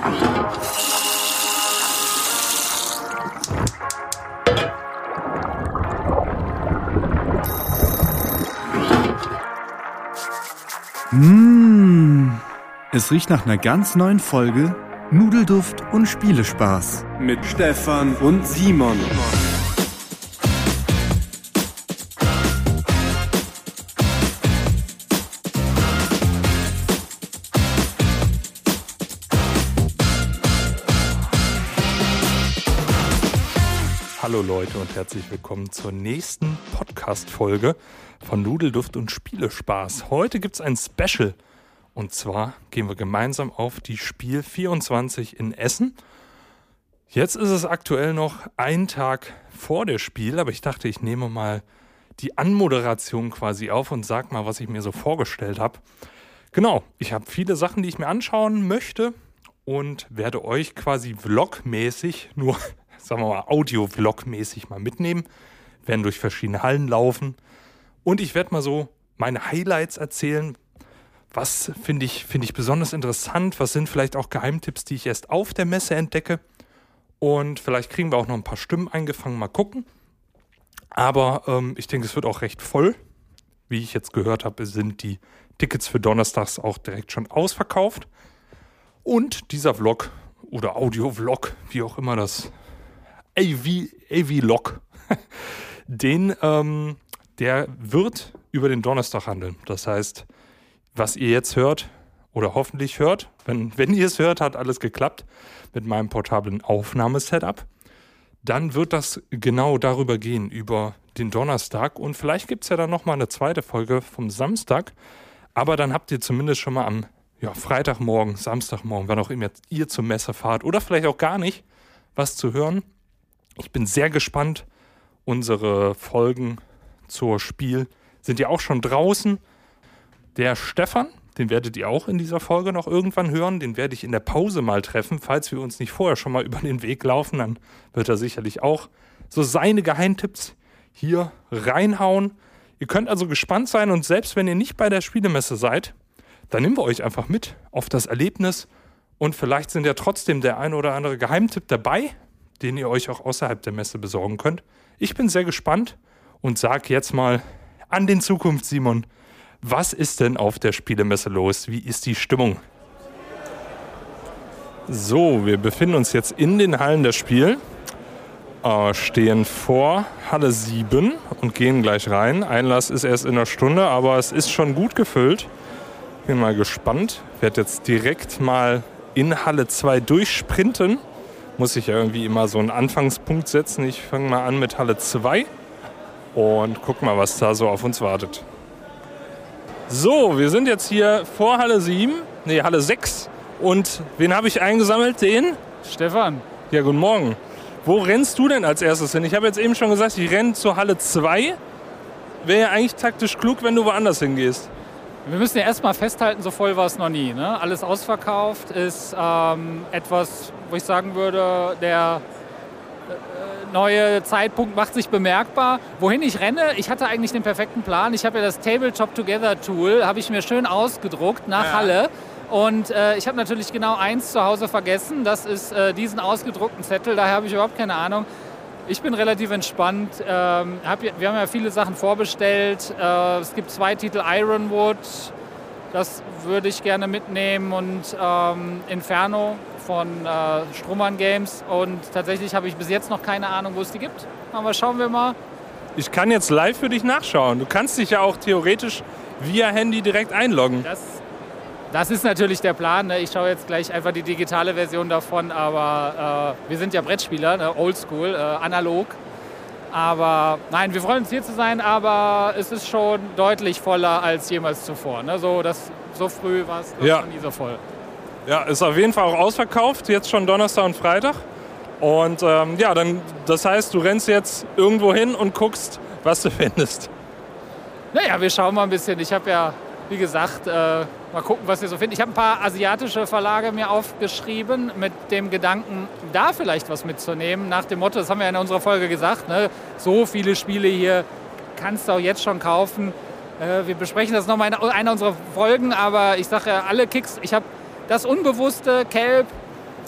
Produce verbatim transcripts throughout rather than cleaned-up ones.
Mmh, es riecht nach einer ganz neuen Folge Nudelduft und Spielespaß. Mit Stefan und Simon. Hallo Leute und herzlich willkommen zur nächsten Podcast-Folge von Nudelduft und Spielespaß. Heute gibt es ein Special und zwar gehen wir gemeinsam auf die Spiel vierundzwanzig in Essen. Jetzt ist es aktuell noch ein Tag vor der Spiel, aber ich dachte, ich nehme mal die Anmoderation quasi auf und sag mal, was ich mir so vorgestellt habe. Genau, ich habe viele Sachen, die ich mir anschauen möchte und werde euch quasi vlogmäßig nur... sagen wir mal, Audio-Vlog-mäßig mal mitnehmen, werden durch verschiedene Hallen laufen und ich werde mal so meine Highlights erzählen. Was finde ich, finde ich besonders interessant, was sind vielleicht auch Geheimtipps, die ich erst auf der Messe entdecke und vielleicht kriegen wir auch noch ein paar Stimmen eingefangen, mal gucken. Aber ähm, ich denke, es wird auch recht voll. Wie ich jetzt gehört habe, sind die Tickets für Donnerstags auch direkt schon ausverkauft und dieser Vlog oder Audio-Vlog, wie auch immer das A V-Log, den, ähm, der wird über den Donnerstag handeln. Das heißt, was ihr jetzt hört oder hoffentlich hört, wenn, wenn ihr es hört, hat alles geklappt mit meinem portablen Aufnahmesetup, dann wird das genau darüber gehen, über den Donnerstag und vielleicht gibt es ja dann nochmal eine zweite Folge vom Samstag, aber dann habt ihr zumindest schon mal am ja, Freitagmorgen, Samstagmorgen, wann auch immer ihr zur Messe fahrt oder vielleicht auch gar nicht, was zu hören. Ich bin sehr gespannt. Unsere Folgen zur Spiel sind ja auch schon draußen. Der Stefan, den werdet ihr auch in dieser Folge noch irgendwann hören. Den werde ich in der Pause mal treffen. Falls wir uns nicht vorher schon mal über den Weg laufen, dann wird er sicherlich auch so seine Geheimtipps hier reinhauen. Ihr könnt also gespannt sein und selbst wenn ihr nicht bei der Spielemesse seid, dann nehmen wir euch einfach mit auf das Erlebnis und vielleicht sind ja trotzdem der ein oder andere Geheimtipp dabei, den ihr euch auch außerhalb der Messe besorgen könnt. Ich bin sehr gespannt und sage jetzt mal an den Zukunft, Simon, was ist denn auf der Spielemesse los? Wie ist die Stimmung? So, wir befinden uns jetzt in den Hallen der Spiel, äh, stehen vor Halle sieben und gehen gleich rein. Einlass ist erst in einer Stunde, aber es ist schon gut gefüllt. Bin mal gespannt. Ich werde jetzt direkt mal in Halle zwei durchsprinten. Muss ich ja irgendwie immer so einen Anfangspunkt setzen. Ich fange mal an mit Halle zwei und guck mal, was da so auf uns wartet. So, wir sind jetzt hier vor Halle sieben, nee, Halle sechs. Und wen habe ich eingesammelt? Den? Stefan. Ja, guten Morgen. Wo rennst du denn als erstes hin? Ich habe jetzt eben schon gesagt, ich renne zur Halle zwei. Wäre ja eigentlich taktisch klug, wenn du woanders hingehst. Wir müssen ja erstmal festhalten, so voll war es noch nie. Ne? Alles ausverkauft ist ähm, etwas, wo ich sagen würde, der äh, neue Zeitpunkt macht sich bemerkbar. Wohin ich renne, ich hatte eigentlich den perfekten Plan. Ich habe ja das Tabletop Together Tool, habe ich mir schön ausgedruckt nach ja. Halle. Und äh, ich habe natürlich genau eins zu Hause vergessen. Das ist äh, diesen ausgedruckten Zettel, daher habe ich überhaupt keine Ahnung. Ich bin relativ entspannt. Ähm, hab, wir haben ja viele Sachen vorbestellt. Äh, es gibt zwei Titel Ironwood. Das würde ich gerne mitnehmen. Und ähm, Inferno von äh, Strummern Games. Und tatsächlich habe ich bis jetzt noch keine Ahnung, wo es die gibt. Aber schauen wir mal. Ich kann jetzt live für dich nachschauen. Du kannst dich ja auch theoretisch via Handy direkt einloggen. Das Das ist natürlich der Plan. Ne? Ich schaue jetzt gleich einfach die digitale Version davon, aber äh, wir sind ja Brettspieler, ne? Oldschool, äh, analog. Aber nein, wir freuen uns hier zu sein, aber es ist schon deutlich voller als jemals zuvor. Ne? So, das, so früh war es ja. noch nie so voll. Ja, ist auf jeden Fall auch ausverkauft, jetzt schon Donnerstag und Freitag. Und ähm, ja, dann, das heißt, du rennst jetzt irgendwo hin und guckst, was du findest. Naja, wir schauen mal ein bisschen. Ich habe ja, wie gesagt, äh, mal gucken, was wir so finden. Ich habe ein paar asiatische Verlage mir aufgeschrieben mit dem Gedanken, da vielleicht was mitzunehmen. Nach dem Motto, das haben wir ja in unserer Folge gesagt, ne? So viele Spiele hier kannst du auch jetzt schon kaufen. Äh, wir besprechen das nochmal in einer unserer Folgen, aber ich sage ja, alle Kicks, ich habe das Unbewusste, Kelp,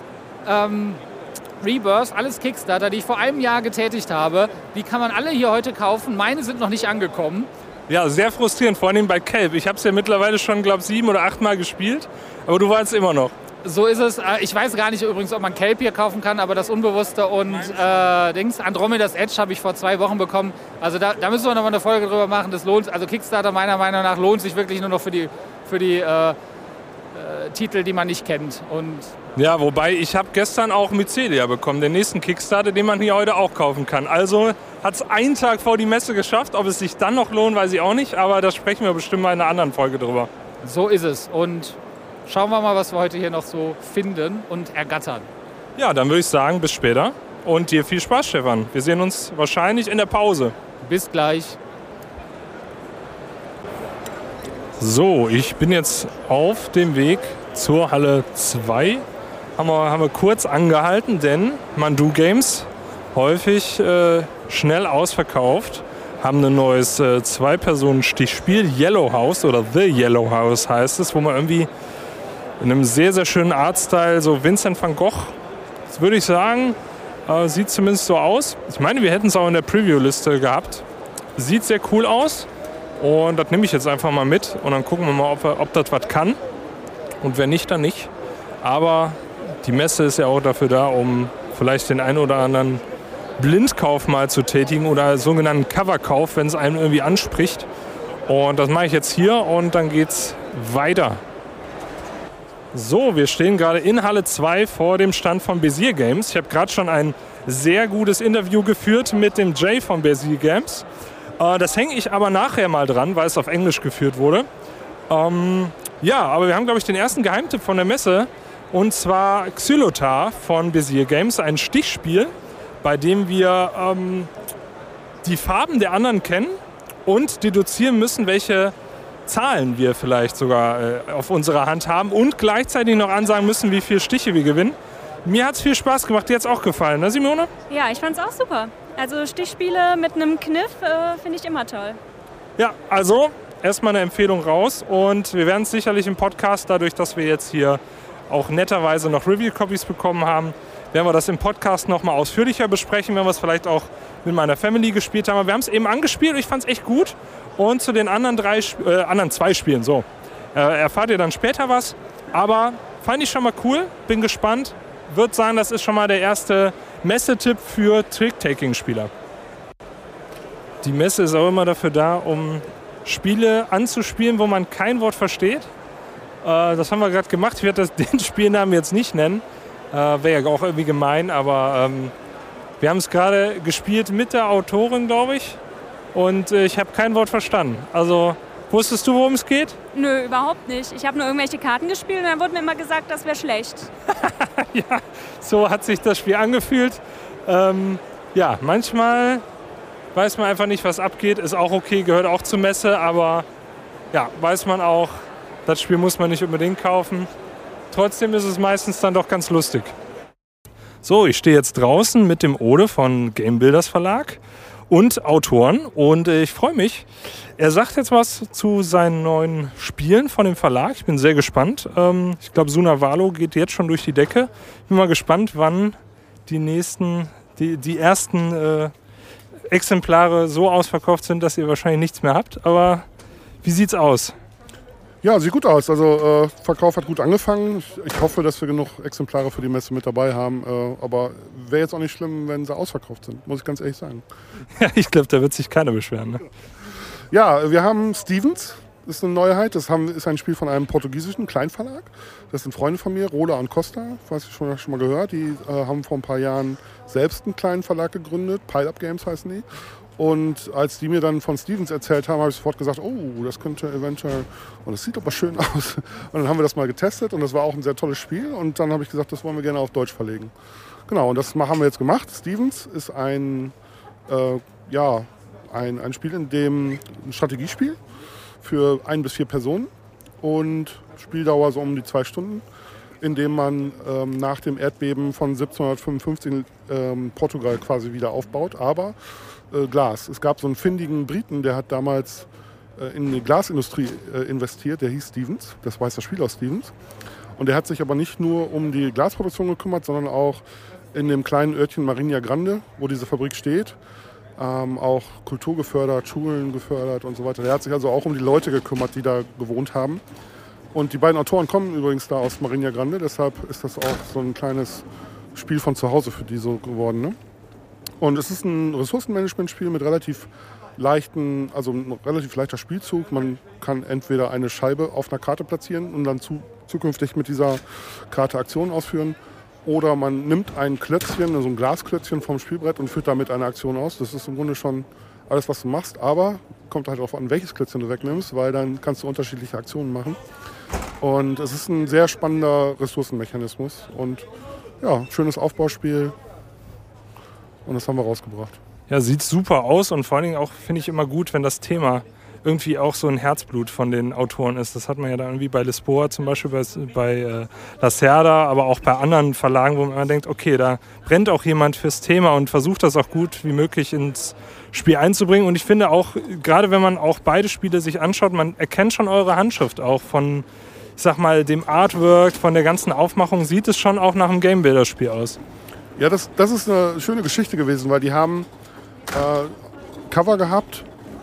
ähm, Rebirth, alles Kickstarter, die ich vor einem Jahr getätigt habe, die kann man alle hier heute kaufen. Meine sind noch nicht angekommen. Ja, sehr frustrierend, vor allem bei Kelp. Ich habe es ja mittlerweile schon, glaube ich, sieben oder acht Mal gespielt, aber du warst immer noch. So ist es. Ich weiß gar nicht übrigens, ob man Kelp hier kaufen kann, aber das Unbewusste und äh, Dings, Andromeda's Edge habe ich vor zwei Wochen bekommen. Also da, da müssen wir noch mal eine Folge drüber machen. Das lohnt, also Kickstarter meiner Meinung nach lohnt sich wirklich nur noch für die, für die äh, äh, Titel, die man nicht kennt. Und ja, wobei ich habe gestern auch Mycelia bekommen, den nächsten Kickstarter, den man hier heute auch kaufen kann. Also hat es einen Tag vor die Messe geschafft. Ob es sich dann noch lohnt, weiß ich auch nicht, aber da sprechen wir bestimmt mal in einer anderen Folge drüber. So ist es. Und schauen wir mal, was wir heute hier noch so finden und ergattern. Ja, dann würde ich sagen, bis später und dir viel Spaß, Stefan. Wir sehen uns wahrscheinlich in der Pause. Bis gleich. So, ich bin jetzt auf dem Weg zur Halle zwei. Haben wir, haben wir kurz angehalten, denn Mandu Games, häufig äh, schnell ausverkauft, haben ein neues äh, Zwei-Personen-Stichspiel, Yellow House oder The Yellow House heißt es, wo man irgendwie in einem sehr, sehr schönen Artstyle, so Vincent van Gogh, das würde ich sagen, äh, sieht zumindest so aus. Ich meine, wir hätten es auch in der Preview-Liste gehabt. Sieht sehr cool aus und das nehme ich jetzt einfach mal mit und dann gucken wir mal, ob, ob das was kann und wenn nicht, dann nicht. Aber die Messe ist ja auch dafür da, um vielleicht den einen oder anderen Blindkauf mal zu tätigen oder sogenannten Coverkauf, wenn es einem irgendwie anspricht. Und das mache ich jetzt hier und dann geht's weiter. So, wir stehen gerade in Halle zwei vor dem Stand von Bezier Games. Ich habe gerade schon ein sehr gutes Interview geführt mit dem Jay von Bezier Games. Äh, das hänge ich aber nachher mal dran, weil es auf Englisch geführt wurde. Ähm, ja, aber wir haben, glaube ich, den ersten Geheimtipp von der Messe. Und zwar Xylotar von Bezier Games, ein Stichspiel, bei dem wir ähm, die Farben der anderen kennen und deduzieren müssen, welche Zahlen wir vielleicht sogar äh, auf unserer Hand haben und gleichzeitig noch ansagen müssen, wie viele Stiche wir gewinnen. Mir hat es viel Spaß gemacht, dir hat es auch gefallen, ne Simone? Ja, ich fand es auch super. Also Stichspiele mit einem Kniff äh, finde ich immer toll. Ja, also erstmal eine Empfehlung raus und wir werden es sicherlich im Podcast, dadurch, dass wir jetzt hier auch netterweise noch Review-Copies bekommen haben, werden wir das im Podcast noch mal ausführlicher besprechen, wenn wir es vielleicht auch mit meiner Family gespielt haben. Wir haben es eben angespielt und ich fand es echt gut. Und zu den anderen, drei, äh, anderen zwei Spielen, so, äh, erfahrt ihr dann später was. Aber fand ich schon mal cool, bin gespannt. Würde sagen, das ist schon mal der erste Messetipp für Trick-Taking-Spieler. Die Messe ist auch immer dafür da, um Spiele anzuspielen, wo man kein Wort versteht. Äh, das haben wir gerade gemacht. Ich werde das, den Spielnamen jetzt nicht nennen. Äh, Wäre ja auch irgendwie gemein, aber ähm, wir haben es gerade gespielt mit der Autorin, glaube ich. Und äh, ich habe kein Wort verstanden. Also, wusstest du, worum es geht? Nö, überhaupt nicht. Ich habe nur irgendwelche Karten gespielt und dann wurde mir immer gesagt, das wäre schlecht. Ja, so hat sich das Spiel angefühlt. Ähm, ja, manchmal weiß man einfach nicht, was abgeht. Ist auch okay, gehört auch zur Messe. Aber ja, weiß man auch, das Spiel muss man nicht unbedingt kaufen. Trotzdem ist es meistens dann doch ganz lustig. So, ich stehe jetzt draußen mit dem Ode von Game Builders Verlag und Autoren und äh, ich freue mich. Er sagt jetzt was zu seinen neuen Spielen von dem Verlag. Ich bin sehr gespannt. Ähm, ich glaube, Sunavalo geht jetzt schon durch die Decke. Ich bin mal gespannt, wann die nächsten, die, die ersten äh, Exemplare so ausverkauft sind, dass ihr wahrscheinlich nichts mehr habt. Aber wie sieht's aus? Ja, sieht gut aus. Also äh, Verkauf hat gut angefangen. Ich, ich hoffe, dass wir genug Exemplare für die Messe mit dabei haben. Äh, aber wäre jetzt auch nicht schlimm, wenn sie ausverkauft sind, muss ich ganz ehrlich sagen. Ja, ich glaube, da wird sich keiner beschweren. Ne? Ja, wir haben Stevens, das ist eine Neuheit. Das haben, ist ein Spiel von einem portugiesischen Kleinverlag. Das sind Freunde von mir, Rola und Costa, was ich schon, schon mal gehört. Die äh, haben vor ein paar Jahren selbst einen kleinen Verlag gegründet. Pile Up Games heißen die. Und als die mir dann von Stevens erzählt haben, habe ich sofort gesagt, oh, das könnte eventuell, und das sieht aber schön aus. Und dann haben wir das mal getestet und das war auch ein sehr tolles Spiel. Und dann habe ich gesagt, das wollen wir gerne auf Deutsch verlegen. Genau, und das haben wir jetzt gemacht. Stevens ist ein, äh, ja, ein, ein Spiel, in dem ein Strategiespiel für ein bis vier Personen und Spieldauer so um die zwei Stunden, in dem man ähm, nach dem Erdbeben von siebzehnhundertfünfundfünfzig ähm, Portugal quasi wieder aufbaut, aber äh, Glas. Es gab so einen findigen Briten, der hat damals äh, in die Glasindustrie äh, investiert, der hieß Stevens, das weiß das Spiel aus Stevens. Und der hat sich aber nicht nur um die Glasproduktion gekümmert, sondern auch in dem kleinen Örtchen Marinha Grande, wo diese Fabrik steht, ähm, auch Kultur gefördert, Schulen gefördert und so weiter. Der hat sich also auch um die Leute gekümmert, die da gewohnt haben. Und die beiden Autoren kommen übrigens da aus Marinha Grande, deshalb ist das auch so ein kleines Spiel von zu Hause für die so geworden. Ne? Und es ist ein Ressourcenmanagement-Spiel mit relativ leichten, also ein relativ leichter Spielzug. Man kann entweder eine Scheibe auf einer Karte platzieren und dann zu, zukünftig mit dieser Karte Aktionen ausführen. Oder man nimmt ein Klötzchen, also ein Glasklötzchen vom Spielbrett und führt damit eine Aktion aus. Das ist im Grunde schon alles, was du machst. Aber kommt halt darauf an, welches Klötzchen du wegnimmst, weil dann kannst du unterschiedliche Aktionen machen. Und es ist ein sehr spannender Ressourcenmechanismus. Und ja, schönes Aufbauspiel. Und das haben wir rausgebracht. Ja, sieht super aus und vor allen Dingen auch, finde ich, immer gut, wenn das Thema irgendwie auch so ein Herzblut von den Autoren ist. Das hat man ja dann irgendwie bei Lisboa zum Beispiel, bei, bei äh, Lacerda, aber auch bei anderen Verlagen, wo man immer denkt, okay, da brennt auch jemand fürs Thema und versucht das auch gut wie möglich ins Spiel einzubringen. Und ich finde auch, gerade wenn man auch beide Spiele sich anschaut, man erkennt schon eure Handschrift auch von, ich sag mal, dem Artwork, von der ganzen Aufmachung, sieht es schon auch nach einem Gamebuilder-Spiel aus. Ja, das, das ist eine schöne Geschichte gewesen, weil die haben äh, Cover gehabt,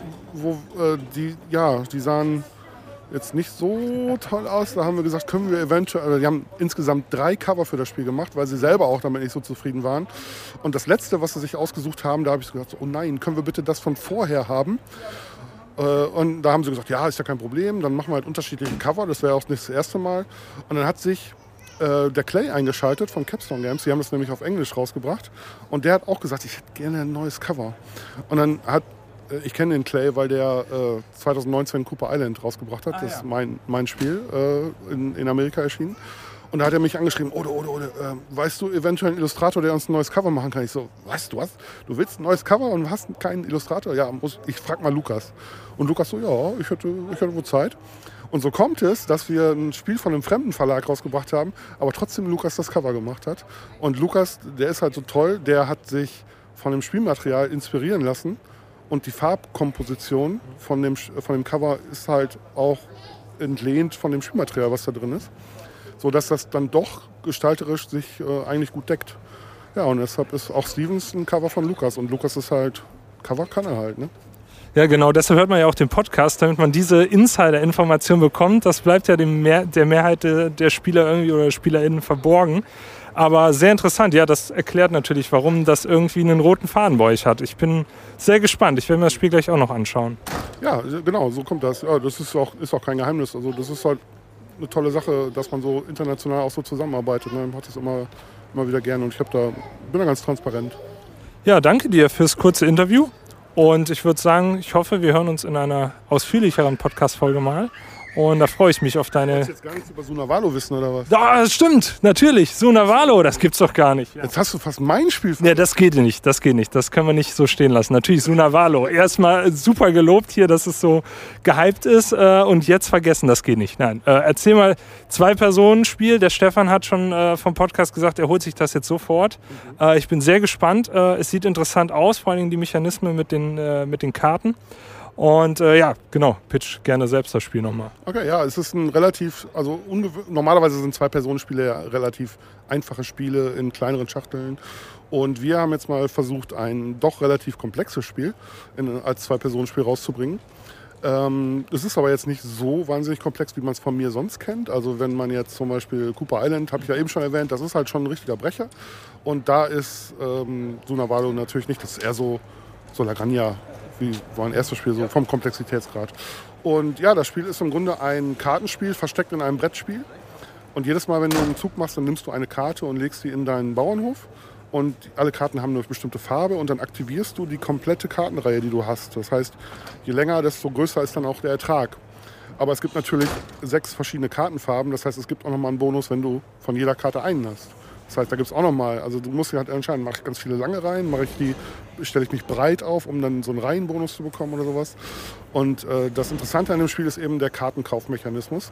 wo äh, die, ja, die sahen jetzt nicht so toll aus. Da haben wir gesagt, können wir eventuell, also die haben insgesamt drei Cover für das Spiel gemacht, weil sie selber auch damit nicht so zufrieden waren. Und das letzte, was sie sich ausgesucht haben, da habe ich gesagt, oh nein, können wir bitte das von vorher haben? Äh, und da haben sie gesagt, ja, ist ja kein Problem, dann machen wir halt unterschiedliche Cover, das wäre auch nicht das erste Mal. Und dann hat sich äh, der Clay eingeschaltet von Capstone Games, die haben das nämlich auf Englisch rausgebracht. Und der hat auch gesagt, ich hätte gerne ein neues Cover. Und dann hat Ich kenne den Clay, weil der äh, zwanzig neunzehn Cooper Island rausgebracht hat. Ah, das ja. ist mein, mein Spiel, äh, in, in Amerika erschienen. Und da hat er mich angeschrieben, Ode, Ode, Ode, äh, weißt du eventuell einen Illustrator, der uns ein neues Cover machen kann? Ich so, was, du hast, du willst ein neues Cover und hast keinen Illustrator? Ja, muss, ich frag mal Lukas. Und Lukas so, ja, ich hätte, ich hätte wohl Zeit. Und so kommt es, dass wir ein Spiel von einem fremden Verlag rausgebracht haben, aber trotzdem Lukas das Cover gemacht hat. Und Lukas, der ist halt so toll, der hat sich von dem Spielmaterial inspirieren lassen. Und die Farbkomposition von dem, von dem Cover ist halt auch entlehnt von dem Spielmaterial, was da drin ist. Sodass das dann doch gestalterisch sich äh, eigentlich gut deckt. Ja, und deshalb ist auch Stevens ein Cover von Lukas. Und Lukas ist halt, Cover kann er halt, ne? Ja, genau, deshalb hört man ja auch den Podcast, damit man diese Insider-Information bekommt. Das bleibt ja dem Mehr, der Mehrheit der, der Spieler irgendwie oder SpielerInnen verborgen. Aber sehr interessant, ja, das erklärt natürlich, warum das irgendwie einen roten Faden bei euch hat. Ich bin sehr gespannt, ich werde mir das Spiel gleich auch noch anschauen. Ja, genau, so kommt das. Ja, das ist auch, ist auch kein Geheimnis. Also das ist halt eine tolle Sache, dass man so international auch so zusammenarbeitet. Ne? Man hat das immer, immer wieder gerne und ich hab da, bin da ganz transparent. Ja, danke dir fürs kurze Interview und ich würde sagen, ich hoffe, wir hören uns in einer ausführlicheren Podcast-Folge mal. Und da freue ich mich auf deine... Du wolltest jetzt gar nichts über Sunavalo wissen, oder was? Ja, das stimmt, natürlich. Sunavalo, das gibt's doch gar nicht. Ja. Jetzt hast du fast mein Spiel... Ja, das geht nicht, das geht nicht. Das können wir nicht so stehen lassen. Natürlich Sunavalo. Erstmal super gelobt hier, dass es so gehypt ist äh, und jetzt vergessen, das geht nicht. Nein, äh, erzähl mal, Zwei-Personen-Spiel. Der Stefan hat schon äh, vom Podcast gesagt, er holt sich das jetzt sofort. Mhm. Äh, ich bin sehr gespannt. Äh, es sieht interessant aus, vor allem die Mechanismen mit den, äh, mit den Karten. Und äh, ja, genau, pitch gerne selbst das Spiel nochmal. Okay, ja, es ist ein relativ, also normalerweise sind Zwei-Personen-Spiele ja relativ einfache Spiele in kleineren Schachteln. Und wir haben jetzt mal versucht, ein doch relativ komplexes Spiel in, als Zwei-Personen-Spiel rauszubringen. Ähm, es ist aber jetzt nicht so wahnsinnig komplex, wie man es von mir sonst kennt. Also wenn man jetzt zum Beispiel Cooper Island, habe ich ja eben schon erwähnt, das ist halt schon ein richtiger Brecher. Und da ist ähm, Sunavalo natürlich nicht, das ist eher so, so Lagrangia, wie war ein erstes Spiel, so vom Komplexitätsgrad. Und ja, das Spiel ist im Grunde ein Kartenspiel, versteckt in einem Brettspiel. Und jedes Mal, wenn du einen Zug machst, dann nimmst du eine Karte und legst sie in deinen Bauernhof. Und alle Karten haben eine bestimmte Farbe und dann aktivierst du die komplette Kartenreihe, die du hast. Das heißt, je länger, desto größer ist dann auch der Ertrag. Aber es gibt natürlich sechs verschiedene Kartenfarben. Das heißt, es gibt auch nochmal einen Bonus, wenn du von jeder Karte einen hast. Das heißt, da gibt es auch nochmal, also du musst dir halt entscheiden, mache ich ganz viele lange Reihen, mache ich die, stelle ich mich breit auf, um dann so einen Reihenbonus zu bekommen oder sowas. Und äh, das Interessante an dem Spiel ist eben der Kartenkaufmechanismus.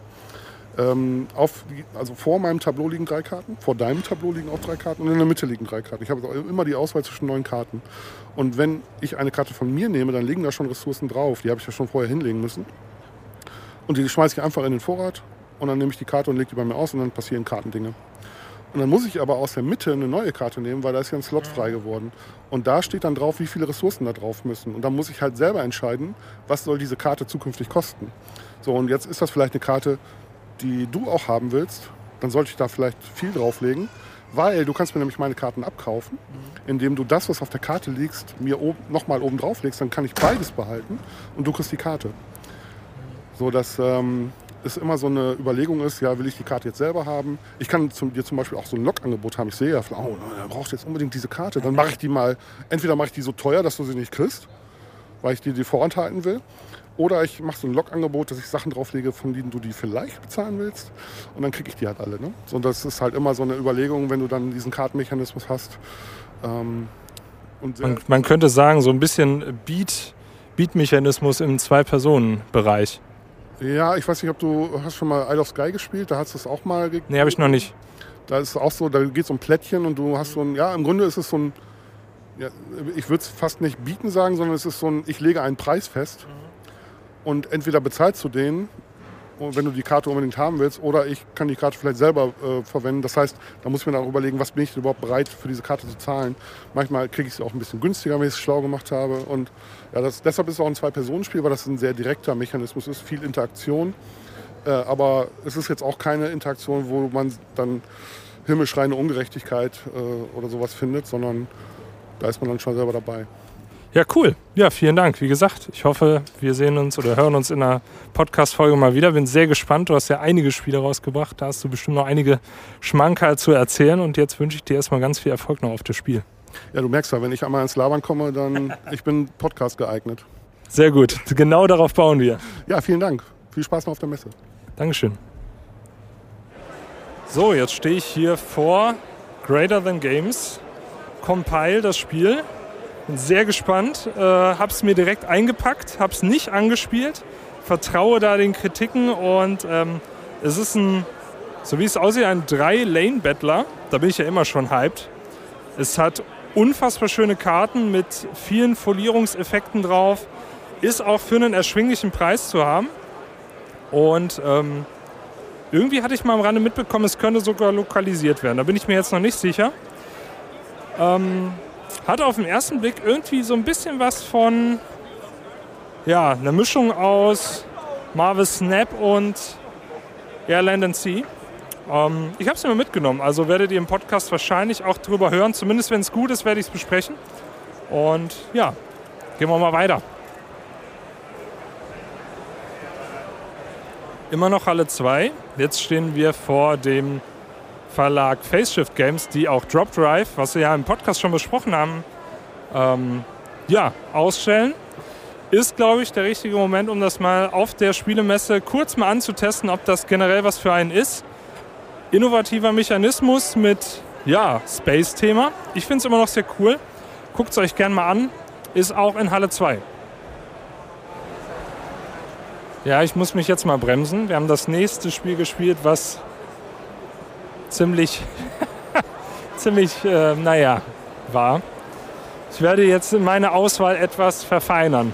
Ähm, auf die, also vor meinem Tableau liegen drei Karten, vor deinem Tableau liegen auch drei Karten und in der Mitte liegen drei Karten. Ich habe also immer die Auswahl zwischen neun Karten. Und wenn ich eine Karte von mir nehme, dann liegen da schon Ressourcen drauf. Die habe ich ja schon vorher hinlegen müssen. Und die schmeiße ich einfach in den Vorrat. und dann nehme ich die Karte und lege die bei mir aus und dann passieren Kartendinge. Und dann muss ich aber aus der Mitte eine neue Karte nehmen, weil da ist ja ein Slot frei geworden. Und da steht dann drauf, wie viele Ressourcen da drauf müssen. Und dann muss ich halt selber entscheiden, was soll diese Karte zukünftig kosten. So, und jetzt ist das vielleicht eine Karte, die du auch haben willst. Dann sollte ich da vielleicht viel drauflegen, weil du kannst mir nämlich meine Karten abkaufen, indem du das, was auf der Karte liegt, mir nochmal oben drauf legst. Dann kann ich beides behalten und du kriegst die Karte. So, dass ähm, es immer so eine Überlegung ist, ja, will ich die Karte jetzt selber haben? Ich kann zum, dir zum Beispiel auch so ein Log-Angebot haben. Ich sehe ja, oh, er braucht jetzt unbedingt diese Karte. Dann mache ich die mal, entweder mache ich die so teuer, dass du sie nicht kriegst, weil ich dir die vorenthalten will. Oder ich mache so ein Log-Angebot, dass ich Sachen drauflege, von denen du die vielleicht bezahlen willst. Und dann kriege ich die halt alle. Ne? So, das ist halt immer so eine Überlegung, wenn du dann diesen Kartenmechanismus hast. Ähm, und man, man könnte sagen, so ein bisschen Beat, Beat-Mechanismus im Zwei-Personen-Bereich. Ja, ich weiß nicht, ob du hast schon mal Isle of Skye gespielt, da hast du es auch mal gekriegt. Nee, habe ich noch nicht. Da ist es auch so, da geht es um Plättchen und du hast so ein, ja, im Grunde ist es so ein, ja, ich würde es fast nicht bieten sagen, sondern es ist so ein, ich lege einen Preis fest und entweder bezahlst du den, wenn du die Karte unbedingt haben willst, oder ich kann die Karte vielleicht selber äh, verwenden. Das heißt, da muss ich mir dann auch überlegen, was bin ich denn überhaupt bereit für diese Karte zu zahlen. Manchmal kriege ich sie auch ein bisschen günstiger, wenn ich es schlau gemacht habe. Und ja, das, deshalb ist es auch ein Zwei-Personen-Spiel, weil das ein sehr direkter Mechanismus ist, viel Interaktion. Äh, aber es ist jetzt auch keine Interaktion, wo man dann himmelschreiende Ungerechtigkeit äh, oder sowas findet, sondern da ist man dann schon selber dabei. Ja, cool. Ja, vielen Dank. Wie gesagt, ich hoffe, wir sehen uns oder hören uns in einer Podcast-Folge mal wieder. Bin sehr gespannt. Du hast ja einige Spiele rausgebracht. Da hast du bestimmt noch einige Schmankerl zu erzählen. Und jetzt wünsche ich dir erstmal ganz viel Erfolg noch auf das Spiel. Ja, du merkst ja, wenn ich einmal ins Labern komme, dann ich bin Podcast geeignet. Sehr gut. Genau darauf bauen wir. Ja, vielen Dank. Viel Spaß noch auf der Messe. Dankeschön. So, jetzt stehe ich hier vor Greater Than Games. Compile, das Spiel. Bin sehr gespannt, äh, hab's mir direkt eingepackt, hab's nicht angespielt, vertraue da den Kritiken und ähm, es ist ein, so wie es aussieht, ein drei-Lane-Battler, da bin ich ja immer schon hyped. Es hat unfassbar schöne Karten mit vielen Folierungseffekten drauf, ist auch für einen erschwinglichen Preis zu haben und ähm, irgendwie hatte ich mal am Rande mitbekommen, es könnte sogar lokalisiert werden, da bin ich mir jetzt noch nicht sicher. Ähm, Hat auf den ersten Blick irgendwie so ein bisschen was von, ja, einer Mischung aus Marvel Snap und Air, Land and Sea. Ähm, ich habe es mir mitgenommen, also werdet ihr im Podcast wahrscheinlich auch drüber hören. Zumindest wenn es gut ist, werde ich es besprechen. Und ja, gehen wir mal weiter. Immer noch Halle zwei. Jetzt stehen wir vor dem Verlag Faceshift Games, die auch Drop Drive, was wir ja im Podcast schon besprochen haben, ähm, ja, ausstellen. Ist, glaube ich, der richtige Moment, um das mal auf der Spielemesse kurz mal anzutesten, ob das generell was für einen ist. Innovativer Mechanismus mit, ja, Space-Thema. Ich finde es immer noch sehr cool. Guckt es euch gerne mal an. Ist auch in Halle zwei. Ja, ich muss mich jetzt mal bremsen. Wir haben das nächste Spiel gespielt, was ziemlich, ziemlich, äh, naja, war. Ich werde jetzt meine Auswahl etwas verfeinern.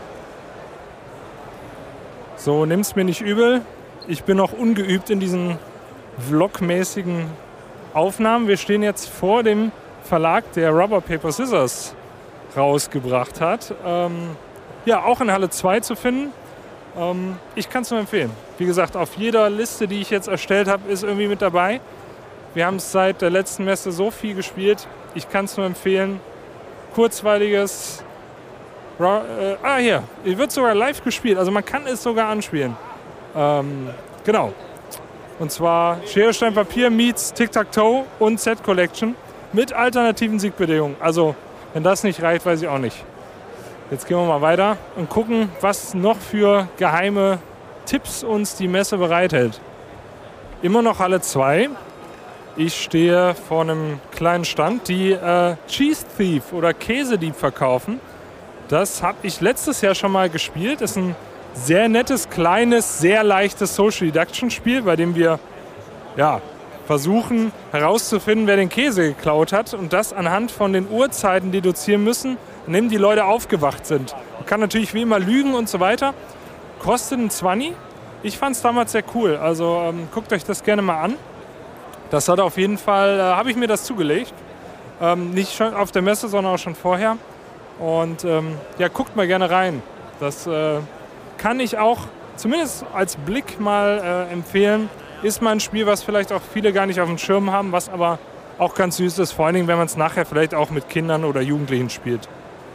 So, nimm's mir nicht übel. Ich bin noch ungeübt in diesen vlogmäßigen Aufnahmen. Wir stehen jetzt vor dem Verlag, der Rubber Paper Scissors rausgebracht hat. Ähm, ja, auch in Halle zwei zu finden. Ähm, ich kann es nur empfehlen. Wie gesagt, auf jeder Liste, die ich jetzt erstellt habe, ist irgendwie mit dabei. Wir haben es seit der letzten Messe so viel gespielt. Ich kann es nur empfehlen. Kurzweiliges... Ra- äh, ah, hier. Es wird sogar live gespielt. Also man kann es sogar anspielen. Ähm, genau. Und zwar Schere, Stein, Papier meets Tic-Tac-Toe und Set Collection mit alternativen Siegbedingungen. Also, wenn das nicht reicht, weiß ich auch nicht. Jetzt gehen wir mal weiter und gucken, was noch für geheime Tipps uns die Messe bereithält. Immer noch Halle zwei. Ich stehe vor einem kleinen Stand, die äh, Cheese Thief oder Käsedieb verkaufen. Das habe ich letztes Jahr schon mal gespielt. Das ist ein sehr nettes, kleines, sehr leichtes Social Deduction Spiel, bei dem wir ja, versuchen herauszufinden, wer den Käse geklaut hat und das anhand von den Uhrzeiten deduzieren müssen, an denen die Leute aufgewacht sind. Man kann natürlich wie immer lügen und so weiter. Kostet ein zwanzig. ich fand es damals sehr cool. Also ähm, guckt euch das gerne mal an. Das hat auf jeden Fall, äh, habe ich mir das zugelegt. Ähm, nicht schon auf der Messe, sondern auch schon vorher. Und ähm, ja, guckt mal gerne rein. Das äh, kann ich auch zumindest als Blick mal äh, empfehlen. Ist mal ein Spiel, was vielleicht auch viele gar nicht auf dem Schirm haben, was aber auch ganz süß ist. Vor allen Dingen, wenn man es nachher vielleicht auch mit Kindern oder Jugendlichen spielt.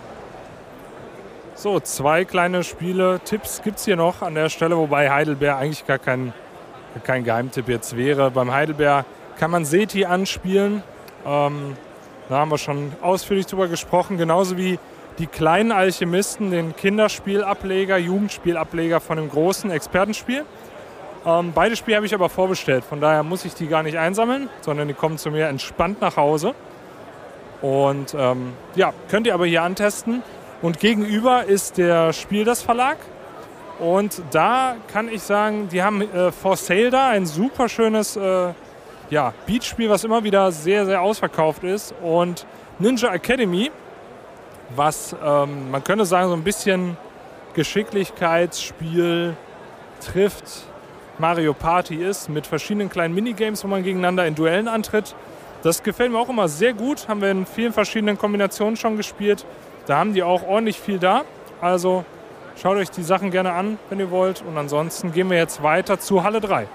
So, zwei kleine Spiele, Tipps gibt es hier noch an der Stelle, wobei Heidelbeer eigentlich gar kein, kein Geheimtipp jetzt wäre. Beim Heidelbeer kann man Seti anspielen. Ähm, da haben wir schon ausführlich drüber gesprochen. Genauso wie die kleinen Alchemisten, den Kinderspielableger, Jugendspielableger von dem großen Expertenspiel. Ähm, beide Spiele habe ich aber vorbestellt. Von daher muss ich die gar nicht einsammeln, sondern die kommen zu mir entspannt nach Hause. Und ähm, ja, könnt ihr aber hier antesten. Und gegenüber ist der Spiel das Verlag. Und da kann ich sagen, die haben äh, For Sale da ein super schönes äh, ja, Beatspiel, was immer wieder sehr, sehr ausverkauft ist. Und Ninja Academy, was ähm, man könnte sagen, so ein bisschen Geschicklichkeitsspiel trifft, Mario Party ist, mit verschiedenen kleinen Minigames, wo man gegeneinander in Duellen antritt. Das gefällt mir auch immer sehr gut. Haben wir in vielen verschiedenen Kombinationen schon gespielt. Da haben die auch ordentlich viel da. Also schaut euch die Sachen gerne an, wenn ihr wollt. Und ansonsten gehen wir jetzt weiter zu Halle drei.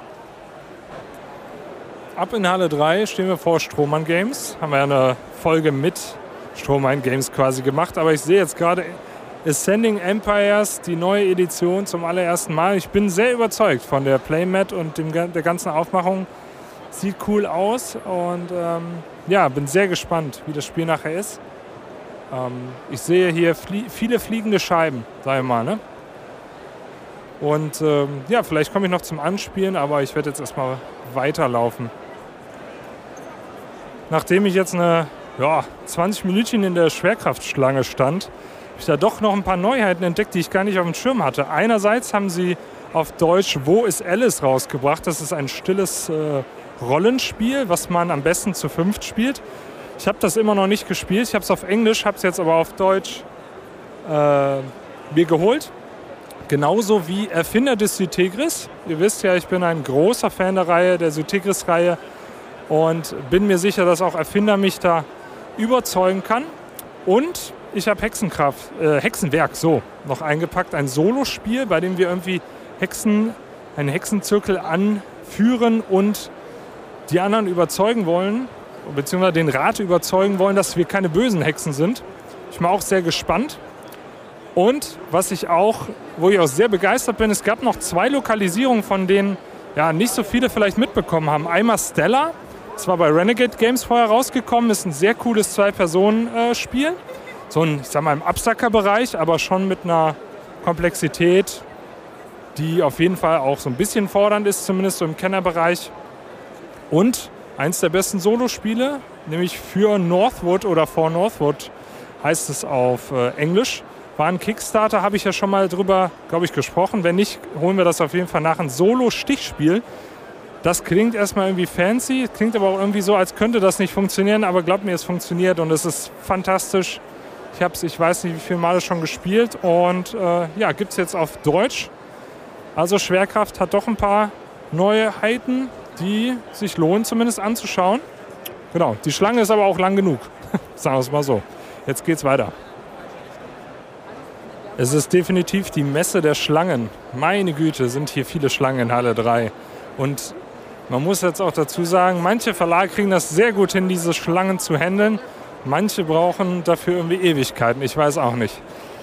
Ab in Halle drei stehen wir vor Strohmann Games. Haben wir ja eine Folge mit Strohmann Games quasi gemacht. Aber ich sehe jetzt gerade Ascending Empires, die neue Edition zum allerersten Mal. Ich bin sehr überzeugt von der Playmat und dem, der ganzen Aufmachung. Sieht cool aus. Und ähm, ja, bin sehr gespannt, wie das Spiel nachher ist. Ähm, ich sehe hier flie- viele fliegende Scheiben, sag ich mal, ne? Und ähm, ja, vielleicht komme ich noch zum Anspielen, aber ich werde jetzt erstmal weiterlaufen. Nachdem ich jetzt eine ja, zwanzig Minütchen in der Schwerkraftschlange stand, habe ich da doch noch ein paar Neuheiten entdeckt, die ich gar nicht auf dem Schirm hatte. Einerseits haben sie auf Deutsch Wo ist Alice rausgebracht. Das ist ein stilles äh, Rollenspiel, was man am besten zu fünft spielt. Ich habe das immer noch nicht gespielt. Ich habe es auf Englisch, habe es jetzt aber auf Deutsch äh, mir geholt. Genauso wie Erfinder des Sytegris. Ihr wisst ja, ich bin ein großer Fan der Reihe, der Sytegris-Reihe. Und bin mir sicher, dass auch Erfinder mich da überzeugen kann. Und ich habe Hexenkraft, äh, Hexenwerk so noch eingepackt. Ein Solospiel, bei dem wir irgendwie Hexen, einen Hexenzirkel anführen und die anderen überzeugen wollen, beziehungsweise den Rat überzeugen wollen, dass wir keine bösen Hexen sind. Ich bin auch sehr gespannt. Und was ich auch, wo ich auch sehr begeistert bin, es gab noch zwei Lokalisierungen, von denen ja, nicht so viele vielleicht mitbekommen haben. Einmal Stella, das war bei Renegade Games vorher rausgekommen, ist ein sehr cooles Zwei-Personen-Spiel. So ein, ich sag mal, im Absacker-Bereich, aber schon mit einer Komplexität, die auf jeden Fall auch so ein bisschen fordernd ist, zumindest so im Kennerbereich. Und eins der besten Solospiele, nämlich für Northwood oder For Northwood heißt es auf äh, Englisch. War ein Kickstarter, habe ich ja schon mal drüber, glaube ich, gesprochen. Wenn nicht, holen wir das auf jeden Fall nach. Ein Solo-Stichspiel. Das klingt erstmal irgendwie fancy, klingt aber auch irgendwie so, als könnte das nicht funktionieren. Aber glaubt mir, es funktioniert und es ist fantastisch. Ich habe es, ich weiß nicht, wie viele Male schon gespielt. Und äh, ja, gibt es jetzt auf Deutsch. Also Schwerkraft hat doch ein paar Neuheiten, die sich lohnen, zumindest anzuschauen. Genau, die Schlange ist aber auch lang genug. Sagen wir es mal so. Jetzt geht's weiter. Es ist definitiv die Messe der Schlangen. Meine Güte, sind hier viele Schlangen in Halle drei. Und man muss jetzt auch dazu sagen, manche Verlage kriegen das sehr gut hin, diese Schlangen zu handeln. Manche brauchen dafür irgendwie Ewigkeiten. Ich weiß auch nicht.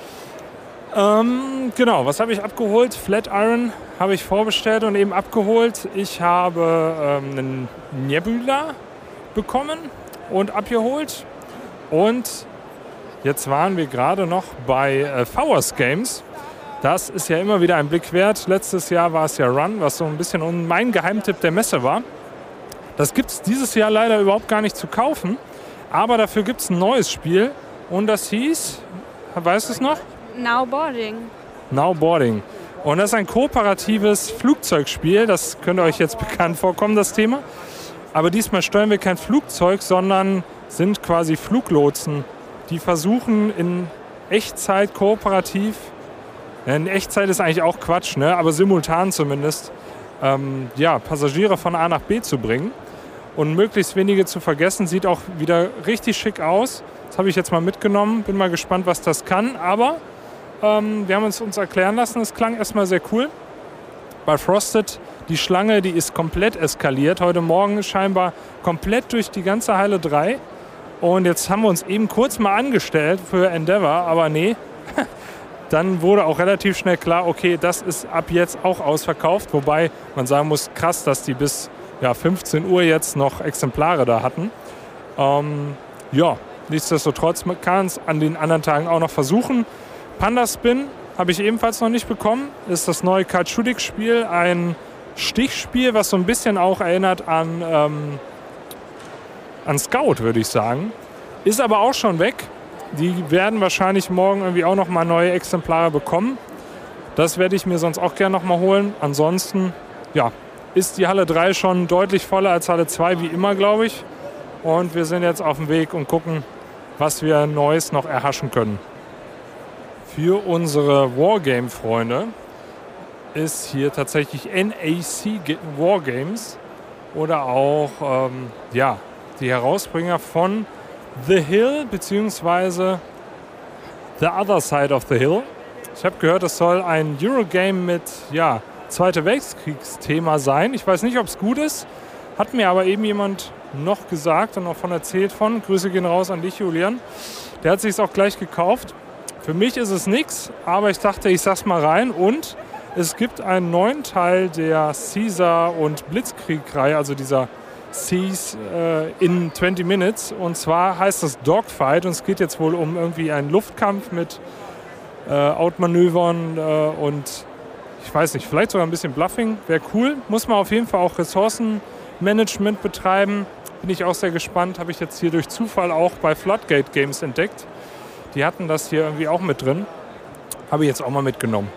Ähm, genau, was habe ich abgeholt? Flatiron habe ich vorbestellt und eben abgeholt. Ich habe ähm, einen Nebula bekommen und abgeholt. Und jetzt waren wir gerade noch bei äh, Fowers Games. Das ist ja immer wieder ein Blick wert. Letztes Jahr war es ja Run, was so ein bisschen mein Geheimtipp der Messe war. Das gibt es dieses Jahr leider überhaupt gar nicht zu kaufen. Aber dafür gibt es ein neues Spiel. Und das hieß, weißt du es noch? Now Boarding. Now Boarding. Und das ist ein kooperatives Flugzeugspiel. Das könnte euch jetzt bekannt vorkommen, das Thema. Aber diesmal steuern wir kein Flugzeug, sondern sind quasi Fluglotsen, die versuchen in Echtzeit kooperativ in Echtzeit ist eigentlich auch Quatsch, ne? Aber simultan zumindest, ähm, ja, Passagiere von A nach B zu bringen und möglichst wenige zu vergessen. Sieht auch wieder richtig schick aus. Das habe ich jetzt mal mitgenommen. Bin mal gespannt, was das kann. Aber ähm, wir haben es uns erklären lassen. Es klang erstmal sehr cool. Bei Frosted, die Schlange, die ist komplett eskaliert. Heute Morgen scheinbar komplett durch die ganze Halle drei. Und jetzt haben wir uns eben kurz mal angestellt für Endeavor. Aber nee, dann wurde auch relativ schnell klar, okay, das ist ab jetzt auch ausverkauft. Wobei man sagen muss, krass, dass die bis ja, fünfzehn Uhr jetzt noch Exemplare da hatten. Ähm, ja, nichtsdestotrotz man kann es an den anderen Tagen auch noch versuchen. Panda Spin habe ich ebenfalls noch nicht bekommen. Ist das neue Katschudik-Spiel, ein Stichspiel, was so ein bisschen auch erinnert an, ähm, an Scout, würde ich sagen. Ist aber auch schon weg. Die werden wahrscheinlich morgen irgendwie auch noch mal neue Exemplare bekommen. Das werde ich mir sonst auch gerne noch mal holen. Ansonsten, ja, ist die Halle drei schon deutlich voller als Halle zwei, wie immer, glaube ich. Und wir sind jetzt auf dem Weg und gucken, was wir Neues noch erhaschen können. Für unsere Wargame-Freunde ist hier tatsächlich N A C Wargames oder auch ähm, ja, die Herausbringer von The Hill bzw. The Other Side of the Hill. Ich habe gehört, es soll ein Eurogame mit ja, Zweite Weltkriegsthema sein. Ich weiß nicht, ob es gut ist. Hat mir aber eben jemand noch gesagt und davon erzählt von. Grüße gehen raus an dich, Julian. Der hat sich es auch gleich gekauft. Für mich ist es nichts, aber ich dachte, ich sag's mal rein. Und es gibt einen neuen Teil der Caesar- und Blitzkrieg-Reihe, also dieser Seas äh, in twenty Minutes. Und zwar heißt das Dogfight und es geht jetzt wohl um irgendwie einen Luftkampf mit äh, Outmanövern äh, und ich weiß nicht, vielleicht sogar ein bisschen Bluffing. Wäre cool. Muss man auf jeden Fall auch Ressourcenmanagement betreiben. Bin ich auch sehr gespannt. Habe ich jetzt hier durch Zufall auch bei Floodgate Games entdeckt. Die hatten das hier irgendwie auch mit drin. Habe ich jetzt auch mal mitgenommen.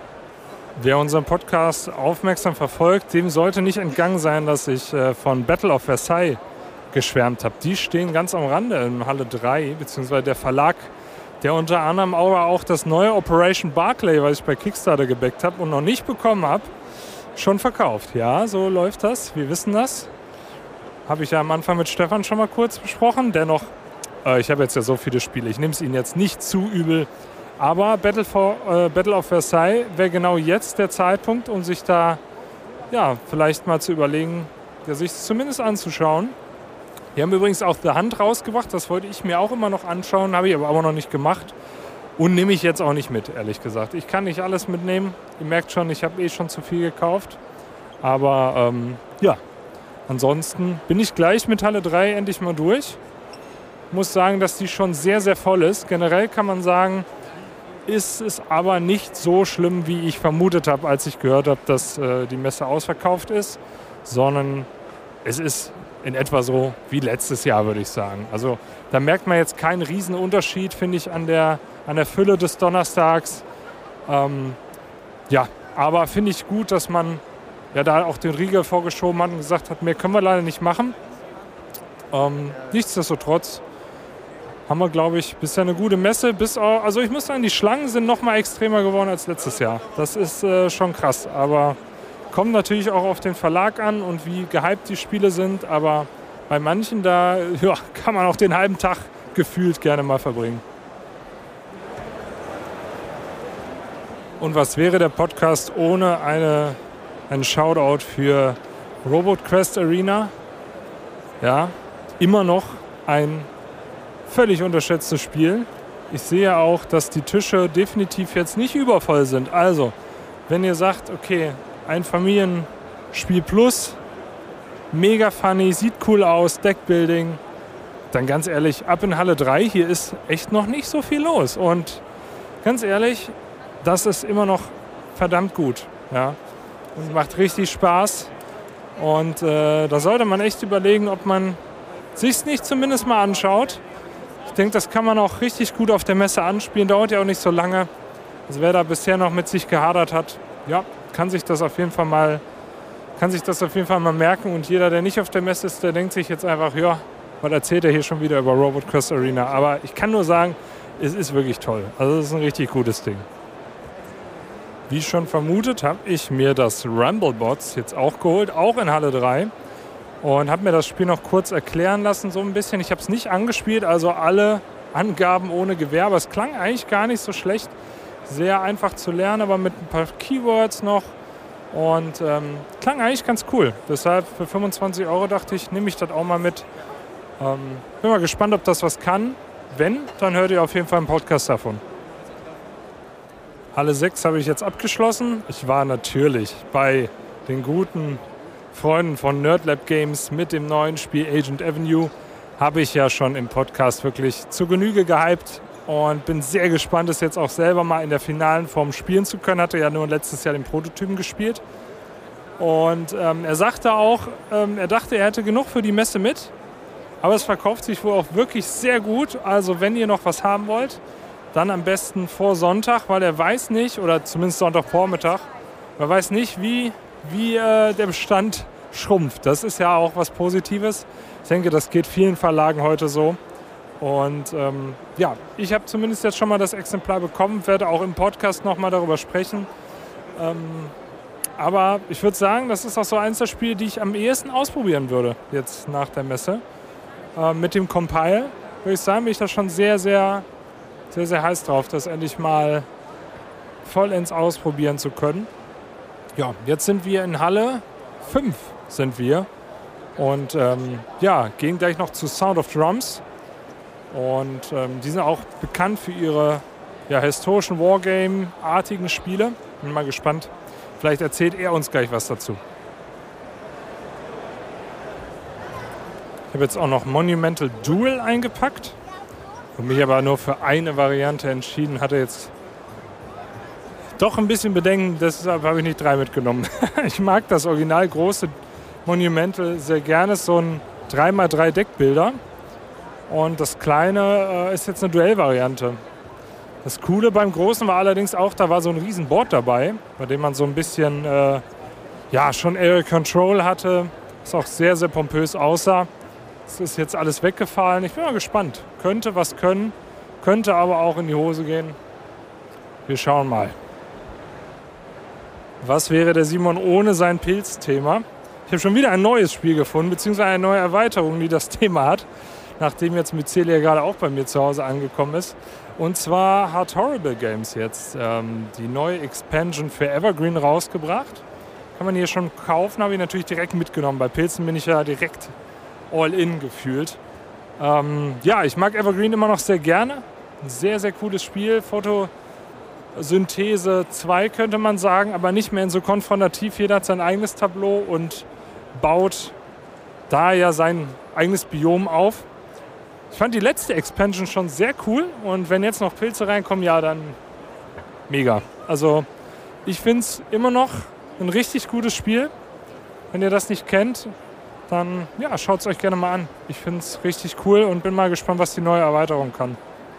Wer unseren Podcast aufmerksam verfolgt, dem sollte nicht entgangen sein, dass ich äh, von Battle of Versailles geschwärmt habe. Die stehen ganz am Rande in Halle drei, beziehungsweise der Verlag, der unter anderem aber auch das neue Operation Barclay, was ich bei Kickstarter gebackt habe und noch nicht bekommen habe, schon verkauft. Ja, so läuft das. Wir wissen das. Habe ich ja am Anfang mit Stefan schon mal kurz besprochen. Dennoch, äh, ich habe jetzt ja so viele Spiele. Ich nehme es Ihnen jetzt nicht zu übel. Aber Battle, for, äh, Battle of Versailles wäre genau jetzt der Zeitpunkt, um sich da ja, vielleicht mal zu überlegen, ja, sich zumindest anzuschauen. Die haben übrigens auch The Hunt rausgebracht. Das wollte ich mir auch immer noch anschauen, habe ich aber auch noch nicht gemacht. Und nehme ich jetzt auch nicht mit, ehrlich gesagt. Ich kann nicht alles mitnehmen. Ihr merkt schon, ich habe eh schon zu viel gekauft. Aber ähm, ja, ansonsten bin ich gleich mit Halle drei endlich mal durch. Muss sagen, dass die schon sehr, sehr voll ist. Generell kann man sagen, ist es aber nicht so schlimm, wie ich vermutet habe, als ich gehört habe, dass äh, die Messe ausverkauft ist. Sondern es ist in etwa so wie letztes Jahr, würde ich sagen. Also da merkt man jetzt keinen riesen Unterschied, finde ich, an der, an der Fülle des Donnerstags. Ähm, ja, aber finde ich gut, dass man ja da auch den Riegel vorgeschoben hat und gesagt hat, mehr können wir leider nicht machen. Ähm, nichtsdestotrotz haben wir, glaube ich, bisher eine gute Messe. Bis auch, also ich muss sagen, die Schlangen sind noch mal extremer geworden als letztes Jahr. Das ist äh, schon krass, aber kommt natürlich auch auf den Verlag an und wie gehypt die Spiele sind. Aber bei manchen, da ja, kann man auch den halben Tag gefühlt gerne mal verbringen. Und was wäre der Podcast ohne eine, einen Shoutout für Robot Quest Arena? Ja, immer noch ein völlig unterschätztes Spiel. Ich sehe auch, dass die Tische definitiv jetzt nicht übervoll sind. Also, wenn ihr sagt, okay, ein Familienspiel plus, mega funny, sieht cool aus, Deckbuilding, dann ganz ehrlich, ab in Halle drei, hier ist echt noch nicht so viel los. Und ganz ehrlich, das ist immer noch verdammt gut. Ja? Und macht richtig Spaß. Und äh, da sollte man echt überlegen, ob man sich's nicht zumindest mal anschaut. Ich denke, das kann man auch richtig gut auf der Messe anspielen. Dauert ja auch nicht so lange. Also wer da bisher noch mit sich gehadert hat, ja, kann sich das auf jeden Fall mal, kann sich das auf jeden Fall mal merken. Und jeder, der nicht auf der Messe ist, der denkt sich jetzt einfach, ja, was erzählt er hier schon wieder über Robot Quest Arena? Aber ich kann nur sagen, es ist wirklich toll. Also es ist ein richtig gutes Ding. wie schon vermutet, habe ich mir das Ramblebots jetzt auch geholt, auch in Halle drei. Und habe mir das Spiel noch kurz erklären lassen, so ein bisschen. Ich habe es nicht angespielt, also alle Angaben ohne Gewähr, aber es klang eigentlich gar nicht so schlecht. Sehr einfach zu lernen, aber mit ein paar Keywords noch. Und ähm, klang eigentlich ganz cool. Deshalb für fünfundzwanzig Euro dachte ich, nehme ich das auch mal mit. Ähm, bin mal gespannt, ob das was kann. Wenn, dann hört ihr auf jeden Fall einen Podcast davon. Halle sechs habe ich jetzt abgeschlossen. Ich war natürlich bei den guten Freunden von NerdLab Games mit dem neuen Spiel Agent Avenue. Habe ich ja schon im Podcast wirklich zu Genüge gehypt und bin sehr gespannt, es jetzt auch selber mal in der finalen Form spielen zu können. Hatte ja nur letztes Jahr den Prototypen gespielt. Und ähm, er sagte auch, ähm, er dachte, er hätte genug für die Messe mit. Aber es verkauft sich wohl auch wirklich sehr gut. Also wenn ihr noch was haben wollt, dann am besten vor Sonntag, weil er weiß nicht, oder zumindest Sonntagvormittag, er weiß nicht, wie, wie äh, der Bestand schrumpft. Das ist ja auch was Positives. Ich denke, das geht vielen Verlagen heute so. Und ähm, ja, ich habe zumindest jetzt schon mal das Exemplar bekommen, werde auch im Podcast nochmal darüber sprechen. Ähm, aber ich würde sagen, das ist auch so eins der Spiele, die ich am ehesten ausprobieren würde, jetzt nach der Messe. Äh, mit dem Compile, würde ich sagen, bin ich da schon sehr, sehr, sehr, sehr heiß drauf, das endlich mal vollends ausprobieren zu können. Ja, jetzt sind wir in Halle fünf sind wir. Und ähm, ja, gehen gleich noch zu Sound of Drums. Und ähm, die sind auch bekannt für ihre ja, historischen Wargame-artigen Spiele. Bin mal gespannt. Vielleicht erzählt er uns gleich was dazu. Ich habe jetzt auch noch Monumental Duel eingepackt. Und mich aber nur für eine Variante entschieden. Hatte jetzt doch ein bisschen Bedenken, deshalb habe ich nicht drei mitgenommen. Ich mag das Original große Monumental sehr gerne. Ist so ein drei mal drei Deckbilder. Und das kleine äh, ist jetzt eine Duellvariante. Das Coole beim Großen war allerdings auch, da war so ein Riesenboard dabei, bei dem man so ein bisschen äh, ja, schon Area Control hatte. Das auch sehr, sehr pompös aussah. Das ist jetzt alles weggefallen. Ich bin mal gespannt. Könnte was können, könnte aber auch in die Hose gehen. Wir schauen mal. Was wäre der Simon ohne sein Pilzthema? Ich habe schon wieder ein neues Spiel gefunden, beziehungsweise eine neue Erweiterung, die das Thema hat, nachdem jetzt Mycelia gerade auch bei mir zu Hause angekommen ist. Und zwar hat Horrible Games jetzt ähm, die neue Expansion für Evergreen rausgebracht. Kann man hier schon kaufen, habe ich natürlich direkt mitgenommen. Bei Pilzen bin ich ja direkt all in gefühlt. Ähm, ja, ich mag Evergreen immer noch sehr gerne. Ein sehr, sehr cooles Spiel. Photosynthese zwei könnte man sagen, aber nicht mehr in so konfrontativ. Jeder hat sein eigenes Tableau und baut da ja sein eigenes Biom auf. Ich fand die letzte Expansion schon sehr cool und wenn jetzt noch Pilze reinkommen, ja, dann mega. Also ich finde es immer noch ein richtig gutes Spiel. Wenn ihr das nicht kennt, dann ja, schaut es euch gerne mal an. Ich finde es richtig cool und bin mal gespannt, was die neue Erweiterung kann.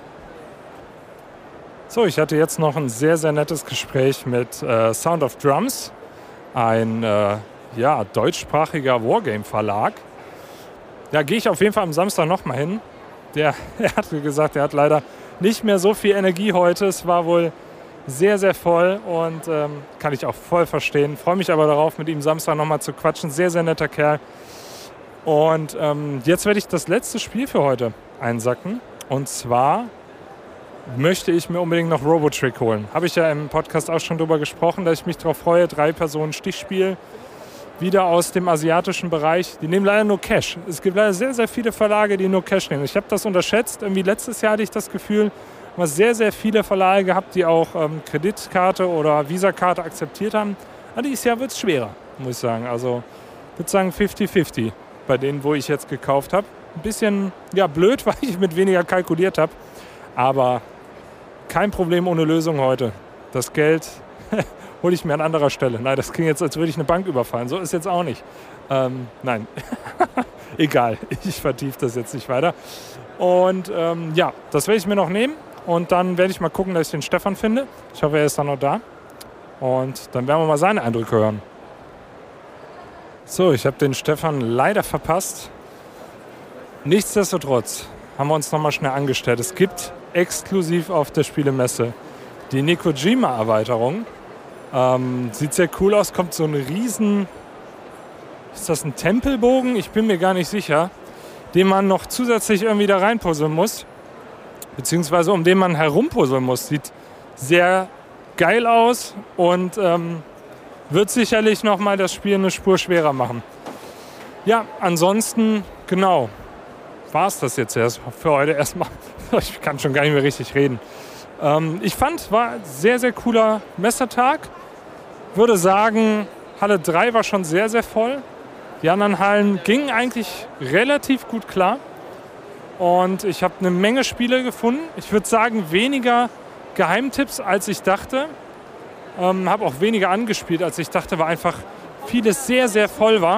So, ich hatte jetzt noch ein sehr, sehr nettes Gespräch mit äh, Sound of Drums, ein äh, ja, deutschsprachiger Wargame-Verlag. Da gehe ich auf jeden Fall am Samstag nochmal hin. Der, er hat gesagt, er hat leider nicht mehr so viel Energie heute. Es war wohl sehr, sehr voll und ähm, kann ich auch voll verstehen. Freue mich aber darauf, mit ihm Samstag nochmal zu quatschen. Sehr, sehr netter Kerl. Und ähm, jetzt werde ich das letzte Spiel für heute einsacken. Und zwar möchte ich mir unbedingt noch Robotrick holen. Habe ich ja im Podcast auch schon drüber gesprochen, dass ich mich darauf freue. Drei Personen Stichspiel. Wieder aus dem asiatischen Bereich. Die nehmen leider nur Cash. Es gibt leider sehr, sehr viele Verlage, die nur Cash nehmen. Ich habe das unterschätzt. Irgendwie letztes Jahr hatte ich das Gefühl, wir sehr, sehr viele Verlage gehabt, die auch ähm, Kreditkarte oder Visakarte akzeptiert haben. Aber dieses Jahr wird es schwerer, muss ich sagen. Also ich würde sagen fifty fifty bei denen, wo ich jetzt gekauft habe. Ein bisschen ja, blöd, weil ich mit weniger kalkuliert habe. Aber kein Problem ohne Lösung heute. Das Geld hole ich mir an anderer Stelle. Nein, das klingt jetzt, als würde ich eine Bank überfallen. So ist jetzt auch nicht. Ähm, nein, egal. Ich vertiefe das jetzt nicht weiter. Und ähm, ja, das werde ich mir noch nehmen. Und dann werde ich mal gucken, dass ich den Stefan finde. Ich hoffe, er ist dann noch da. Und dann werden wir mal seine Eindrücke hören. So, ich habe den Stefan leider verpasst. Nichtsdestotrotz haben wir uns nochmal schnell angestellt. Es gibt exklusiv auf der Spielemesse die Nekojima-Erweiterung. Ähm, sieht sehr cool aus, kommt so ein riesen, ist das ein Tempelbogen? Ich bin mir gar nicht sicher, den man noch zusätzlich irgendwie da reinpuzzeln muss, beziehungsweise um den man herumpuzzeln muss. Sieht sehr geil aus und ähm, wird sicherlich nochmal das Spiel eine Spur schwerer machen. Ja, ansonsten, genau, war es das jetzt erst für heute erstmal. Ich kann schon gar nicht mehr richtig reden. Ähm, ich fand, war ein sehr, sehr cooler Messetag. Würde sagen, Halle drei war schon sehr, sehr voll. Die anderen Hallen gingen eigentlich relativ gut klar. Und ich habe eine Menge Spiele gefunden. Ich würde sagen, weniger Geheimtipps, als ich dachte. Ähm, habe auch weniger angespielt, als ich dachte, weil einfach vieles sehr, sehr voll war.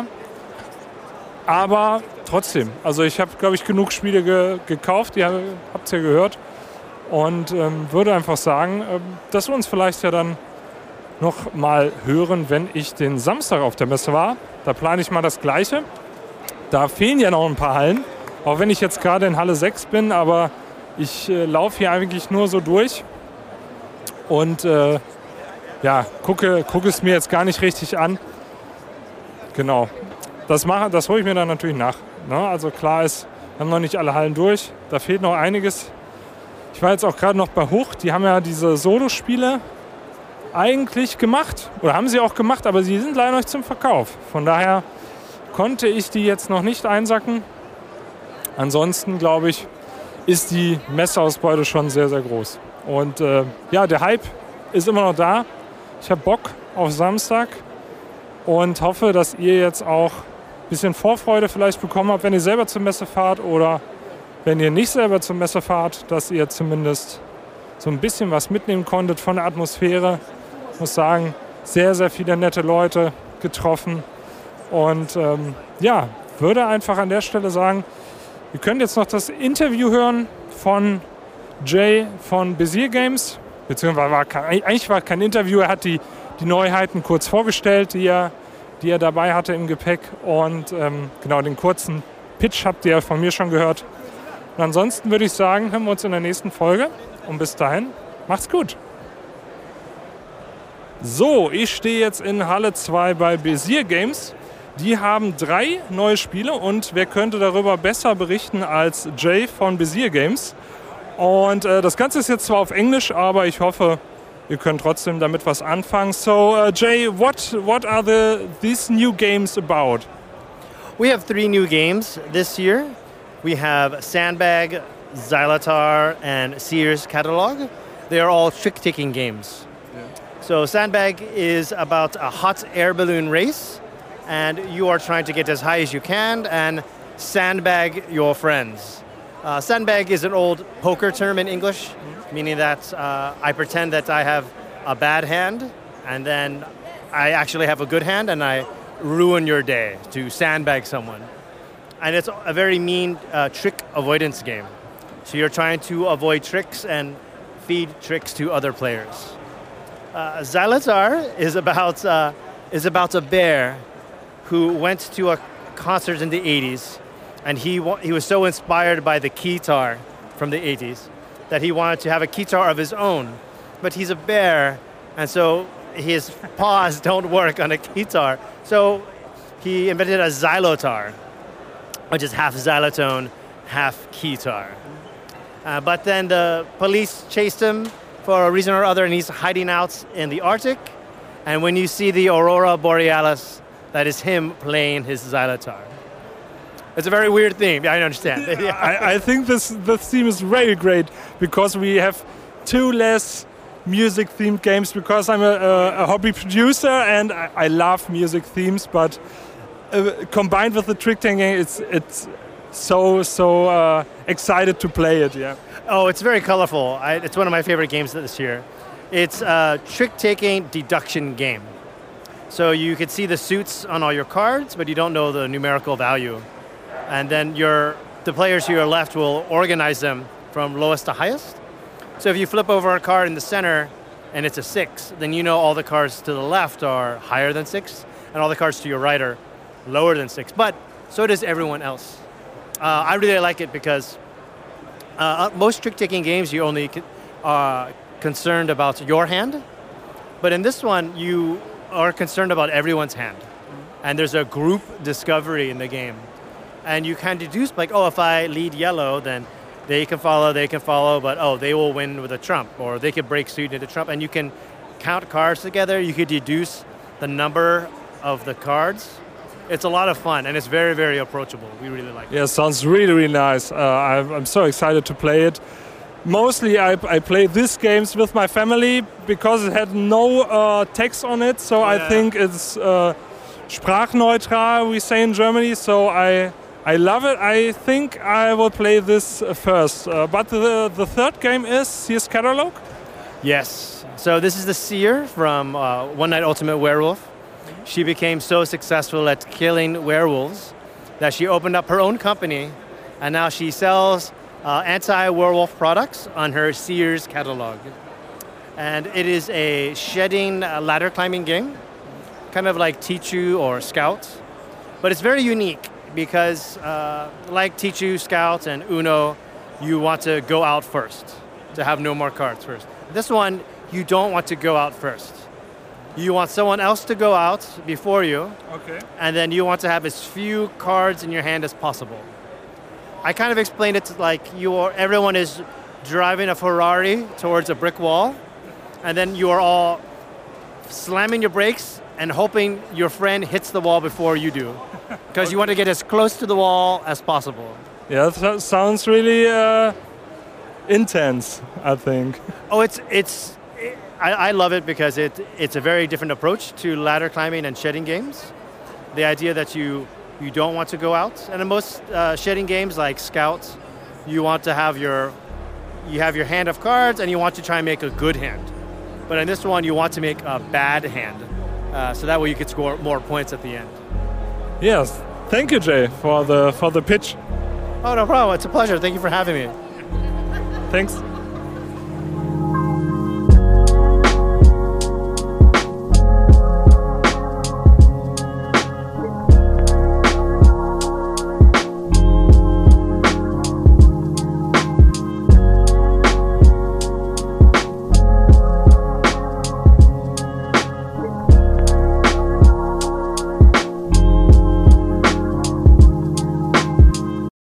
Aber trotzdem, also ich habe, glaube ich, genug Spiele ge- gekauft, ihr habt es ja gehört. Und ähm, würde einfach sagen, ähm, dass wir uns vielleicht ja dann noch mal hören, wenn ich den Samstag auf der Messe war. Da plane ich mal das Gleiche. Da fehlen ja noch ein paar Hallen, auch wenn ich jetzt gerade in Halle sechs bin, aber ich äh, laufe hier eigentlich nur so durch und äh, ja, gucke, gucke es mir jetzt gar nicht richtig an. Genau, das, mache, das hole ich mir dann natürlich nach. Ne? Also klar ist, wir haben noch nicht alle Hallen durch, da fehlt noch einiges. Ich war jetzt auch gerade noch bei Huch, die haben ja diese Solo-Spiele eigentlich gemacht, oder haben sie auch gemacht, aber sie sind leider noch nicht zum Verkauf. Von daher konnte ich die jetzt noch nicht einsacken. Ansonsten, glaube ich, ist die Messeausbeute schon sehr, sehr groß. Und äh, ja, der Hype ist immer noch da. Ich habe Bock auf Samstag und hoffe, dass ihr jetzt auch ein bisschen Vorfreude vielleicht bekommen habt, wenn ihr selber zur Messe fahrt oder wenn ihr nicht selber zur Messe fahrt, dass ihr zumindest so ein bisschen was mitnehmen konntet von der Atmosphäre. Ich muss sagen, sehr, sehr viele nette Leute getroffen. Und ähm, ja, würde einfach an der Stelle sagen, ihr könnt jetzt noch das Interview hören von Jay von Bezier Games. Beziehungsweise war kein, eigentlich war kein Interview, er hat die, die Neuheiten kurz vorgestellt, die er, die er dabei hatte im Gepäck. Und ähm, genau, den kurzen Pitch habt ihr von mir schon gehört. Und ansonsten würde ich sagen, hören wir uns in der nächsten Folge. Und bis dahin, macht's gut. So, ich stehe jetzt in Halle zwei bei Bezier Games. Die haben drei neue Spiele und wer könnte darüber besser berichten als Jay von Bezier Games. Und äh, das Ganze ist jetzt zwar auf Englisch, aber ich hoffe, ihr könnt trotzdem damit was anfangen. So, uh, Jay, what what are the these new games about? We have three new games this year. We have Sandbag, Xylatar, and Sears Catalog. They are all trick-taking games. Yeah. So Sandbag is about a hot air balloon race, and you are trying to get as high as you can and sandbag your friends. Uh, sandbag is an old poker term in English, mm-hmm. meaning that uh, I pretend that I have a bad hand, and then I actually have a good hand, and I ruin your day to sandbag someone. And it's a very mean uh, trick avoidance game. So you're trying to avoid tricks and feed tricks to other players. Uh, Xylatar is about uh, is about a bear who went to a concert in the eighties, and he wa- he was so inspired by the guitar from the eighties that he wanted to have a guitar of his own. But he's a bear, and so his paws don't work on a guitar. So he invented a Xylotar, which is half xylitone, half guitar. Uh, but then the police chased him for a reason or other, and he's hiding out in the Arctic. And when you see the Aurora Borealis, that is him playing his Xylotar. It's a very weird theme, I understand. Yeah, I, I think this, this theme is very great, because we have two less music-themed games, because I'm a, a, a hobby producer, and I, I love music themes, but uh, combined with the trick-taking, it's it's so so uh, excited to play it. Yeah. Oh, it's very colorful. I, it's one of my favorite games this year. It's a trick-taking deduction game. So you can see the suits on all your cards, but you don't know the numerical value. And then your the players to your left will organize them from lowest to highest. So if you flip over a card in the center and it's a six, then you know all the cards to the left are higher than six, and all the cards to your right are lower than six. But so does everyone else. Uh, I really like it because uh, most trick-taking games, you're only uh, concerned about your hand. But in this one, you are concerned about everyone's hand. And there's a group discovery in the game. And you can deduce, like, oh, if I lead yellow, then they can follow, they can follow, but, oh, they will win with a trump, or they can break suit into trump. And you can count cards together. You could deduce the number of the cards. It's a lot of fun, and it's very, very approachable. We really like it. Yeah, sounds really, really nice. Uh, I'm, I'm so excited to play it. Mostly I, I play these games with my family because it had no uh, text on it, so yeah. I think it's uh, sprachneutral, we say in Germany, so I I love it. I think I will play this first. Uh, but the, the third game is Sears Catalog? Yes. So this is the Seer from uh, One Night Ultimate Werewolf. She became so successful at killing werewolves that she opened up her own company, and now she sells uh, anti-werewolf products on her Sears catalog. And it is a shedding uh, ladder climbing game, kind of like Tichu or Scout, but it's very unique because uh, like Tichu, Scout, and Uno, you want to go out first, to have no more cards first. This one, you don't want to go out first. You want someone else to go out before you, okay. And then you want to have as few cards in your hand as possible. I kind of explained it like you are, everyone is driving a Ferrari towards a brick wall, and then you are all slamming your brakes and hoping your friend hits the wall before you do, because okay. You want to get as close to the wall as possible. Yeah, that sounds really uh, intense, I think. Oh, it's it's. I, I love it because it it's a very different approach to ladder climbing and shedding games. The idea that you you don't want to go out, and in most uh, shedding games like Scout, you want to have your you have your hand of cards and you want to try and make a good hand. But in this one, you want to make a bad hand, uh, so that way you could score more points at the end. Yes, thank you, Jay, for the for the pitch. Oh, no problem. It's a pleasure. Thank you for having me. Thanks.